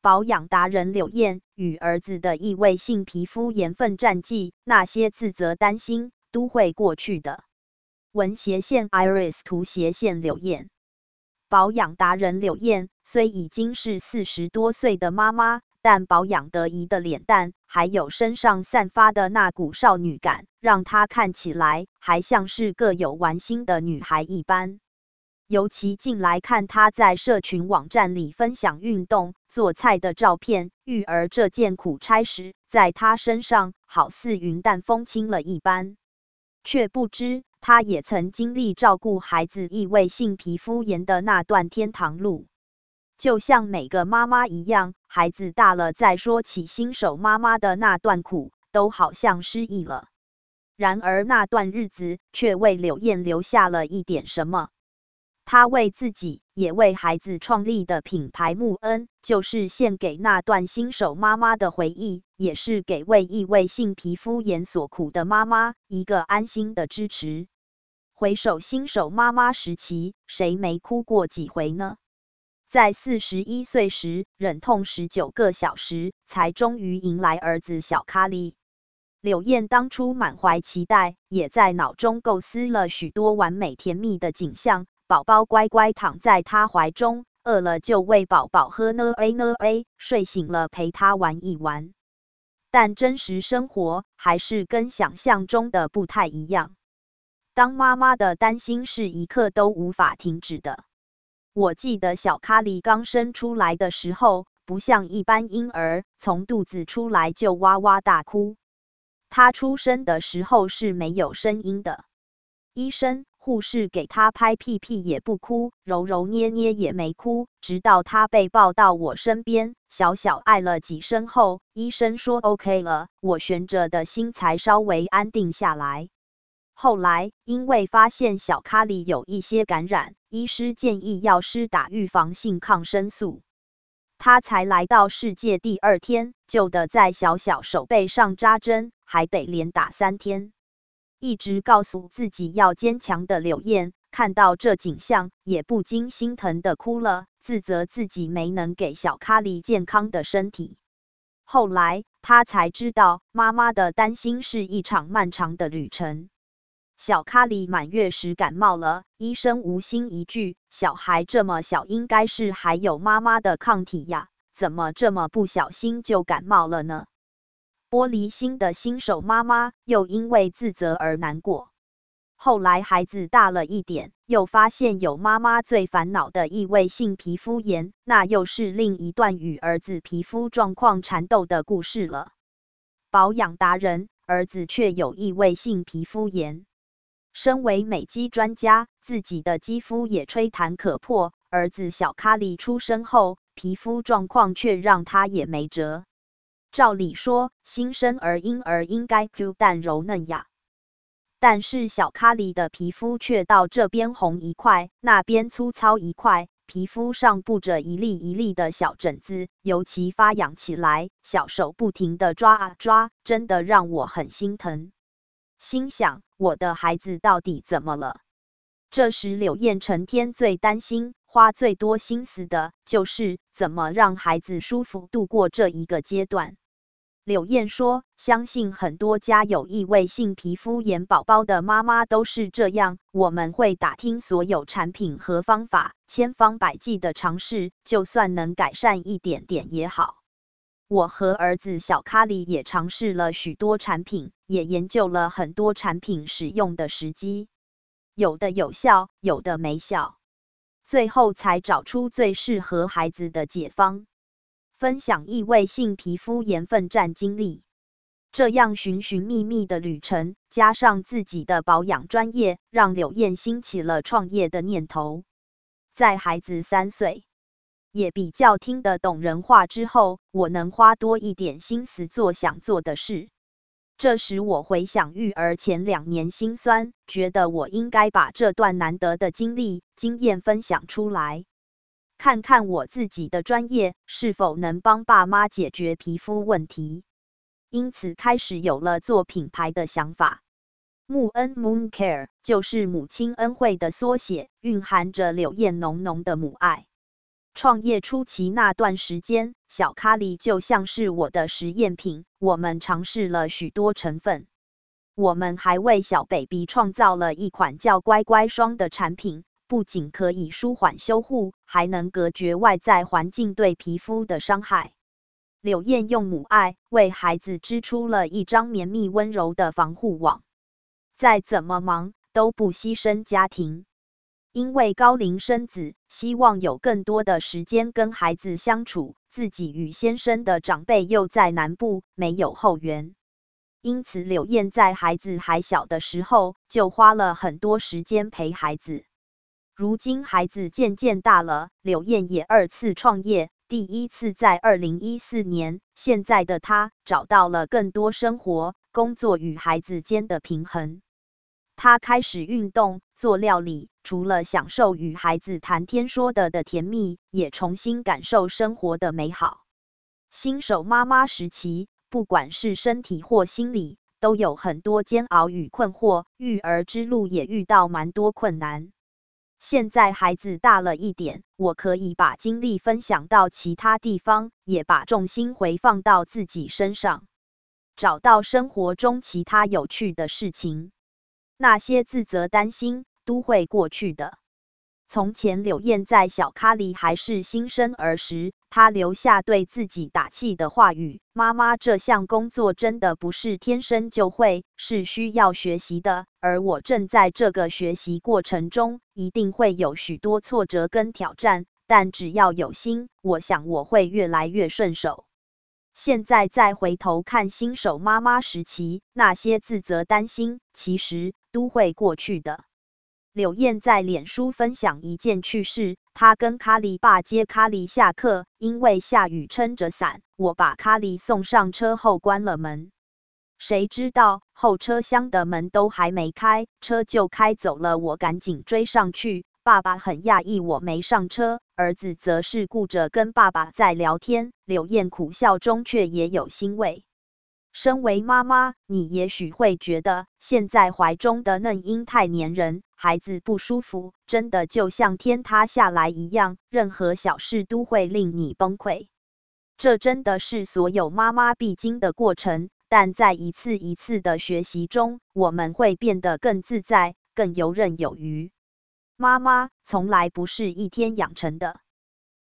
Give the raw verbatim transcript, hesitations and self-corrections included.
保养达人柳燕与儿子的异位性皮肤炎奋战记，那些自责担心都会过去的。文斜线 Iris 图斜线柳燕，保养达人柳燕虽已经是四十多岁的妈妈，但保养得宜的脸蛋，还有身上散发的那股少女感，让她看起来还像是个有玩心的女孩一般。尤其近来看她在社群网站里分享运动、做菜的照片，育儿这件苦差事，在她身上好似云淡风轻了一般。却不知，她也曾经历照顾孩子异位性皮肤炎的那段天堂路。就像每个妈妈一样，孩子大了再说起新手妈妈的那段苦，都好像失忆了。然而那段日子却为柳燕留下了一点什么。她为自己也为孩子创立的品牌木恩，就是献给那段新手妈妈的回忆，也是给为异位性皮肤炎所苦的妈妈一个安心的支持。回首新手妈妈时期，谁没哭过几回呢？在四十一岁时，忍痛十九个小时，才终于迎来儿子小咖喱。柳燕当初满怀期待，也在脑中构思了许多完美甜蜜的景象。宝宝乖乖躺在她怀中，饿了就喂宝宝喝呢 A 呢 A， 睡醒了陪他玩一玩。但真实生活还是跟想象中的不太一样。当妈妈的担心是一刻都无法停止的。我记得小咖喱刚生出来的时候，不像一般婴儿，从肚子出来就哇哇大哭。他出生的时候是没有声音的。医生、护士给他拍屁屁也不哭，揉揉捏捏也没哭，直到他被抱到我身边，小小爱了几声后，医生说 OK 了，我悬着的心才稍微安定下来。后来，因为发现小咖喱有一些感染，医师建议要施打预防性抗生素。他才来到世界第二天，就得在小小手背上扎针，还得连打三天。一直告诉自己要坚强的柳燕，看到这景象，也不禁心疼的哭了，自责自己没能给小咖喱健康的身体。后来，他才知道，妈妈的担心是一场漫长的旅程。小咖喱满月时感冒了，医生无心一句，小孩这么小，应该是还有妈妈的抗体呀，怎么这么不小心就感冒了呢？玻璃心的新手妈妈又因为自责而难过。后来孩子大了一点，又发现有妈妈最烦恼的异位性皮肤炎，那又是另一段与儿子皮肤状况缠斗的故事了。保养达人，儿子却有异位性皮肤炎。身为美肌专家，自己的肌肤也吹弹可破，儿子小咖喱出生后，皮肤状况却让他也没辙。照理说，新生儿婴儿应该 Q 弹柔嫩呀，但是小咖喱的皮肤却到这边红一块，那边粗糙一块，皮肤上布着一粒一粒的小疹子，尤其发痒起来，小手不停地抓啊抓，真的让我很心疼。心想，我的孩子到底怎么了？这时柳燕成天最担心，花最多心思的就是怎么让孩子舒服度过这一个阶段。柳燕说，相信很多家有异位性皮肤炎宝宝的妈妈都是这样，我们会打听所有产品和方法，千方百计的尝试，就算能改善一点点也好。我和儿子小咖喱也尝试了许多产品，也研究了很多产品使用的时机，有的有效，有的没效，最后才找出最适合孩子的解方。分享异位性皮肤炎奋战经历，这样寻寻觅觅的旅程，加上自己的保养专业，让柳燕兴起了创业的念头。在孩子三岁，也比较听得懂人话之后，我能花多一点心思做想做的事。这时我回想育儿前两年辛酸，觉得我应该把这段难得的经历、经验分享出来。看看我自己的专业是否能帮爸妈解决皮肤问题，因此开始有了做品牌的想法。木恩 Moon Care 就是母亲恩惠的缩写，蕴含着柳燕浓浓的母爱。 创业初期那段时间，小咖喱就像是我的实验品，我们尝试了许多成分。我们还为小 baby 创造了一款叫乖乖霜的产品，不仅可以舒缓修护，还能隔绝外在环境对皮肤的伤害。柳燕用母爱为孩子织出了一张绵密温柔的防护网，再怎么忙都不牺牲家庭。因为高龄生子，希望有更多的时间跟孩子相处，自己与先生的长辈又在南部，没有后援。因此，柳燕在孩子还小的时候，就花了很多时间陪孩子。如今孩子渐渐大了，柳燕也二次创业，第一次在二零一四年，现在的她找到了更多生活、工作与孩子间的平衡。她开始运动，做料理，除了享受与孩子谈天说地的甜蜜，也重新感受生活的美好。新手妈妈时期，不管是身体或心理，都有很多煎熬与困惑，育儿之路也遇到蛮多困难。现在孩子大了一点，我可以把精力分享到其他地方，也把重心回放到自己身上，找到生活中其他有趣的事情。那些自责担心都会过去的。从前柳燕在小咖喱还是新生儿时，她留下对自己打气的话语：妈妈这项工作真的不是天生就会，是需要学习的，而我正在这个学习过程中，一定会有许多挫折跟挑战，但只要有心，我想我会越来越顺手。现在再回头看新手妈妈时期，那些自责担心，其实都会过去的。柳燕在脸书分享一件趣事，她跟咖喱爸接咖喱下课，因为下雨撑着伞，我把咖喱送上车后关了门。谁知道后车厢的门都还没开，车就开走了，我赶紧追上去。爸爸很讶异我没上车，儿子则是顾着跟爸爸在聊天。柳燕苦笑中却也有欣慰。身为妈妈，你也许会觉得现在怀中的嫩婴太粘人，孩子不舒服，真的就像天塌下来一样，任何小事都会令你崩溃。这真的是所有妈妈必经的过程，但在一次一次的学习中，我们会变得更自在，更游刃有余。妈妈从来不是一天养成的。